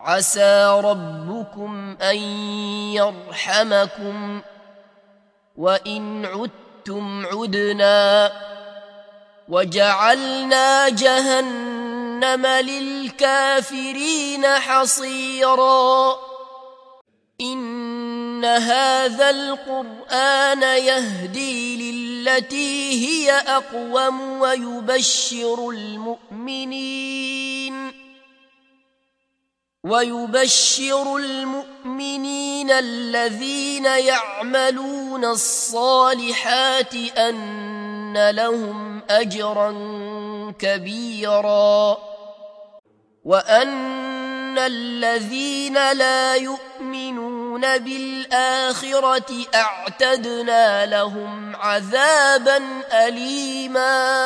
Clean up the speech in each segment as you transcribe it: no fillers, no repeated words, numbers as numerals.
عسى ربكم أن يرحمكم وإن عدتم عدنا وجعلنا جهنم للكافرين حصيرا إن هذا القرآن يهدي للتي هي أقوم ويبشر المؤمنين الذين يعملون الصالحات أن لهم أجرا كبيرا وأن الذين لا يؤمنون بالآخرة أعتدنا لهم عذابا أليما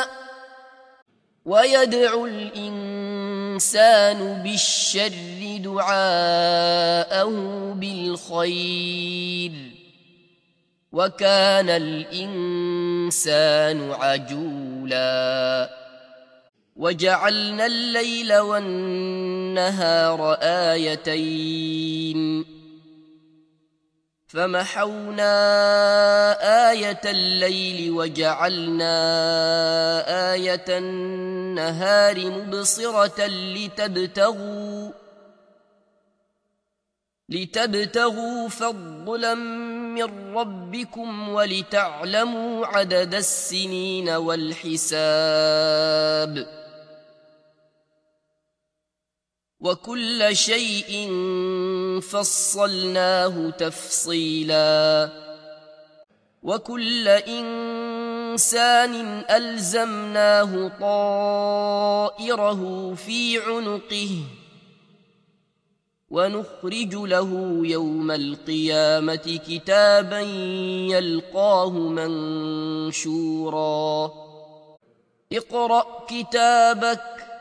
ويدعو الإنسان بالشر دعاءه بالخير وكان الإنسان عجولا وجعلنا الليل والنهار آيتين فمحونا آية الليل وجعلنا آية النهار مبصرة لتبتغوا فضلا من ربكم ولتعلموا عدد السنين والحساب وكل شيء فصلناه تفصيلا وكل إنسان ألزمناه طائره في عنقه ونخرج له يوم القيامة كتابا يلقاه منشورا اقرأ كتابك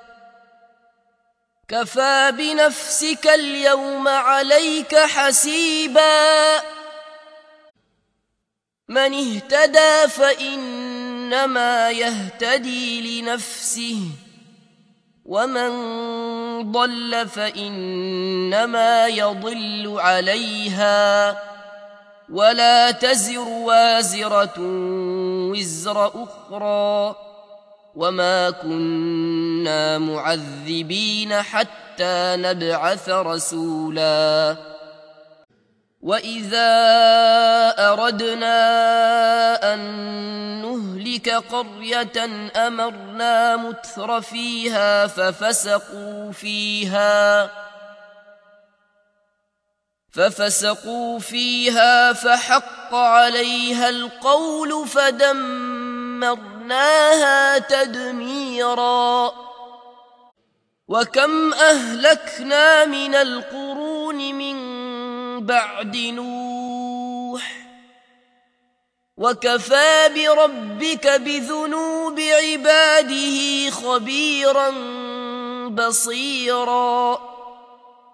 كفى بنفسك اليوم عليك حسيبا من اهتدى فإنما يهتدي لنفسه ومن ضل فإنما يضل عليها ولا تزر وازرة وزر أخرى وما كنا معذبين حتى نبعث رسولا وإذا أردنا أن نهلك قرية أمرنا متر فيها ففسقوا فيها فحق عليها القول فدمرناها تدميرا وكم أهلكنا من القرون من بعد نوح وكفى بربك بذنوب عباده خبيرا بصيرا